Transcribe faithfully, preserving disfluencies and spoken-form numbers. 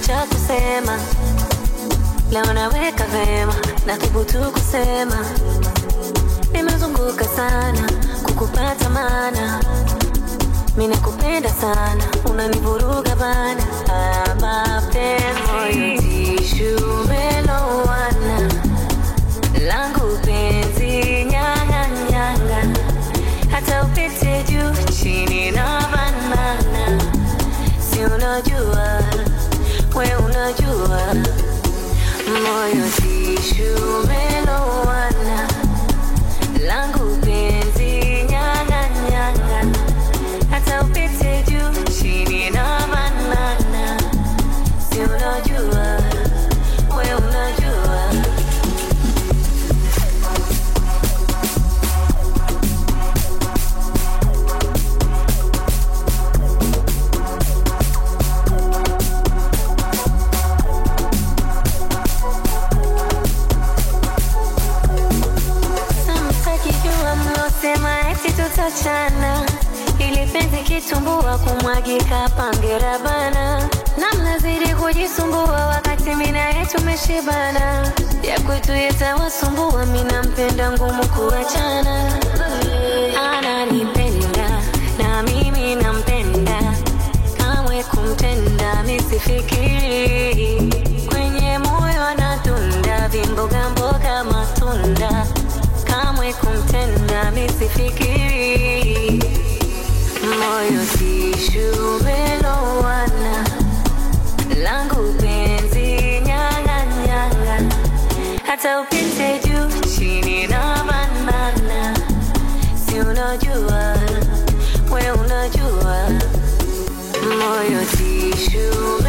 cha kusema, leo naweka vema, nathubutu kusema nimezunguka sana kukupata maana mimi nakupenda sana, unanivuruga bana. Ah, mapenzi tishu melowana, langu penzi nyanga nyanga, hata upite juu chini na banana. Si unajua, we unajua, moyo tishu melowana, langu penzi nyanga nyanga, hata upite juu chini na banana. Si unajua, we unajua. Sema eti tutachana, ili penzi kitumbua kumwagika pangera bana. Na mnazidi kujisumbua wakati mina yetu meshibana. Ya kwetu yetawasumbua, mina mpenda ngumu kuachana. Ananipenda na mimi nampenda, kamwe kumtenda misifikiri. Kwenye moyo anatunda vimboga mboga matunda, kamwe kumtenda misifikiri. Moyo tishu melowana, langu penzi nyanga nyanga, hata upite juu chini na banana. Si unajua, we unajua, moyo tishu